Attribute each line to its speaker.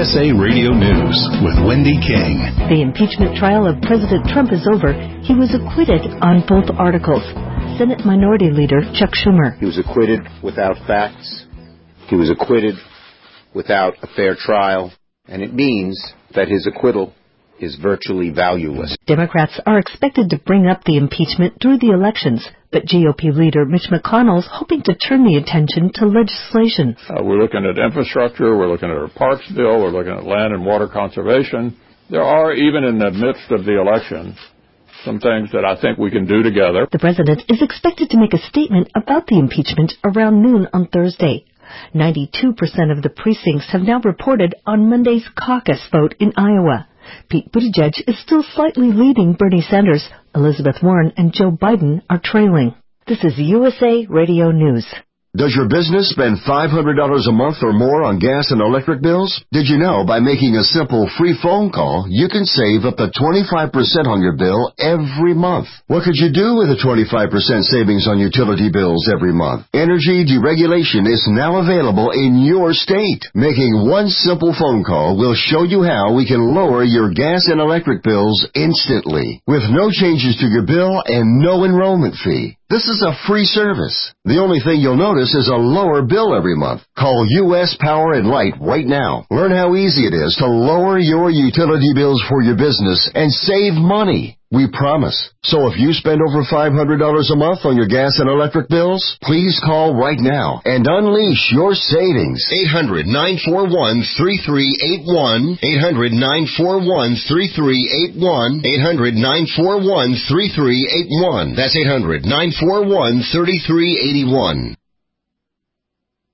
Speaker 1: USA Radio News with Wendy King.
Speaker 2: The impeachment trial of President Trump is over. He was acquitted on both articles. Senate Minority Leader Chuck Schumer.
Speaker 3: He was acquitted without facts. He was acquitted without a fair trial. And it means that his acquittal is virtually valueless.
Speaker 2: Democrats are expected to bring up the impeachment through the elections, but GOP leader Mitch McConnell's hoping to turn the attention to legislation.
Speaker 4: We're looking at infrastructure, we're looking at a parks bill, we're looking at land and water conservation. There are, even in the midst of the election, some things that I think we can do together.
Speaker 2: The president is expected to make a statement about the impeachment around noon on Thursday. 92% of the precincts have now reported on Monday's caucus vote in Iowa. Pete Buttigieg is still slightly leading Bernie Sanders. Elizabeth Warren and Joe Biden are trailing. This is USA Radio News.
Speaker 5: Does your business spend $500 a month or more on gas and electric bills? Did you know by making a simple free phone call, you can save up to 25% on your bill every month? What could you do with a 25% savings on utility bills every month? Energy deregulation is now available in your state. Making one simple phone call will show you how we can lower your gas and electric bills instantly, with no changes to your bill and no enrollment fee. This is a free service. The only thing you'll notice is a lower bill every month. Call U.S. Power and Light right now. Learn how easy it is to lower your utility bills for your business and save money. We promise. So if you spend over $500 a month on your gas and electric bills, please call right now and unleash your savings. 800-941-3381. 800-941-3381. 800-941-3381. That's 800-941-3381.